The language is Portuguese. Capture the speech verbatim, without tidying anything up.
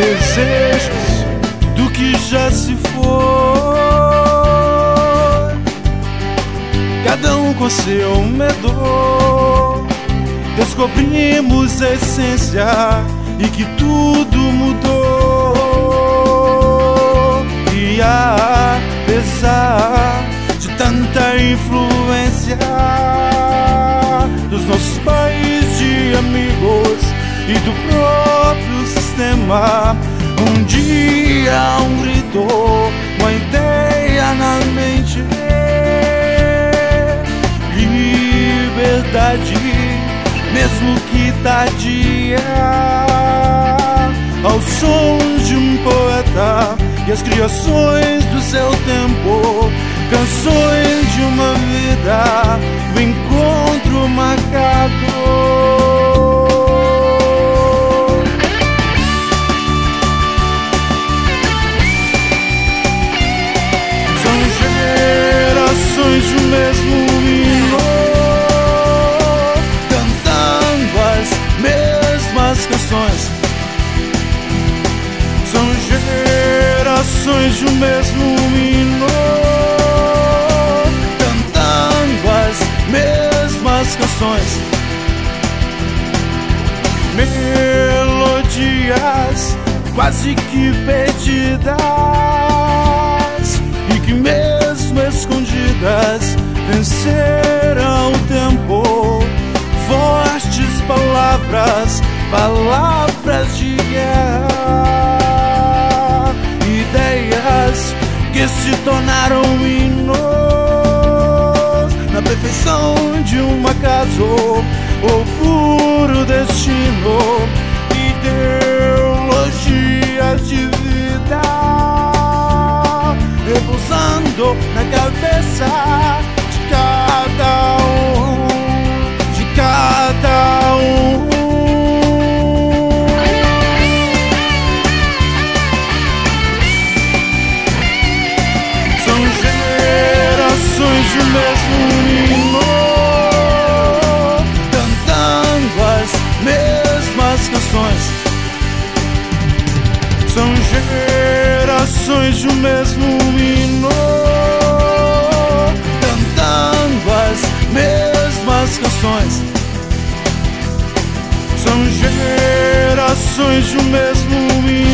desejos do que já se foi, cada um com seu medo. Descobrimos a essência e que tudo mudou. E apesar de tanta influência dos nossos pais, de amigos e do próprio sistema, um dia um gritou, uma ideia na mente: liberdade, mesmo que tardia. Aos sons de um poeta e as criações do seu tempo, canções de uma vida, o encontro marcado. São gerações de um mesmo hino, cantando as mesmas canções. São gerações de um mesmo hino, cantando as mesmas canções. Melodias quase que perdidas e que mesmo escondidas venceram o tempo. Fortes palavras, palavras de guerra, ideias que se tornaram hinos na perfeição de um acaso ou puro destino. Ideologias de vida repousando na cabeça de cada um, de cada um. São gerações de um mesmo hino, cantando as mesmas canções. São gerações de um mesmo hino, cantando as mesmas canções. São gerações de um mesmo hino,